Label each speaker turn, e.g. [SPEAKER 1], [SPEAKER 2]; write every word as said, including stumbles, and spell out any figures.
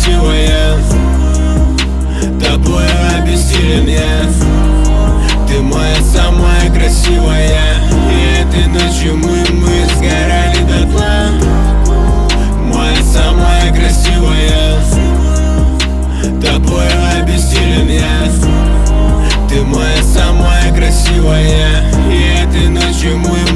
[SPEAKER 1] красивая, тобой обессилен я. Ты моя самая красивая, и этой ночью мы, мы сгорали дотла. Моя самая красивая, тобой обессилен я. Ты моя самая красивая, и этой ночью мы